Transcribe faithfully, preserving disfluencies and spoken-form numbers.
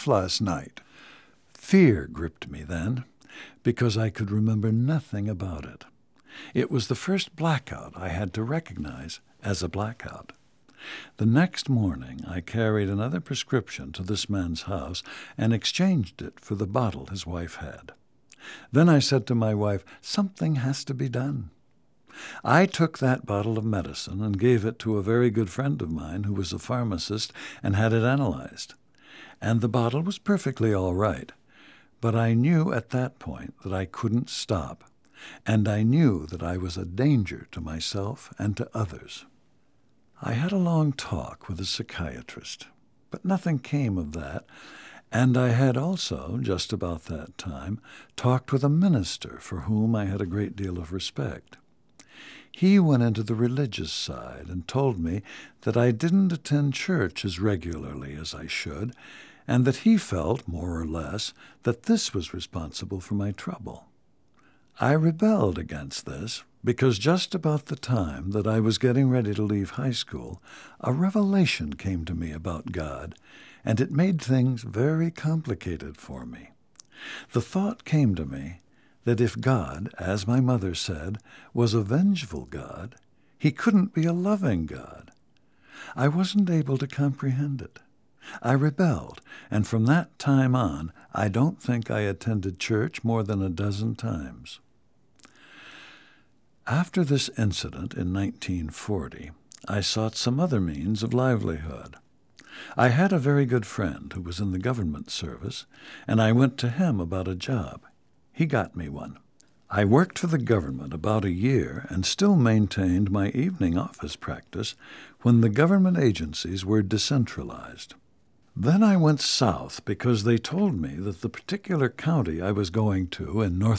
last night. Fear gripped me then, because I could remember nothing about it. It was the first blackout I had to recognize as a blackout. The next morning I carried another prescription to this man's house and exchanged it for the bottle his wife had. Then I said to my wife, "Something has to be done." I took that bottle of medicine and gave it to a very good friend of mine who was a pharmacist and had it analyzed. And the bottle was perfectly all right. But I knew at that point that I couldn't stop, and I knew that I was a danger to myself and to others. I had a long talk with a psychiatrist, but nothing came of that, and I had also, just about that time, talked with a minister for whom I had a great deal of respect. He went into the religious side and told me that I didn't attend church as regularly as I should, and that he felt, more or less, that this was responsible for my trouble. I rebelled against this because just about the time that I was getting ready to leave high school, a revelation came to me about God, and it made things very complicated for me. The thought came to me that if God, as my mother said, was a vengeful God, he couldn't be a loving God. I wasn't able to comprehend it. I rebelled, and from that time on, I don't think I attended church more than a dozen times. After this incident in nineteen forty, I sought some other means of livelihood. I had a very good friend who was in the government service, and I went to him about a job. He got me one. I worked for the government about a year and still maintained my evening office practice when the government agencies were decentralized. Then I went south because they told me that the particular county I was going to in North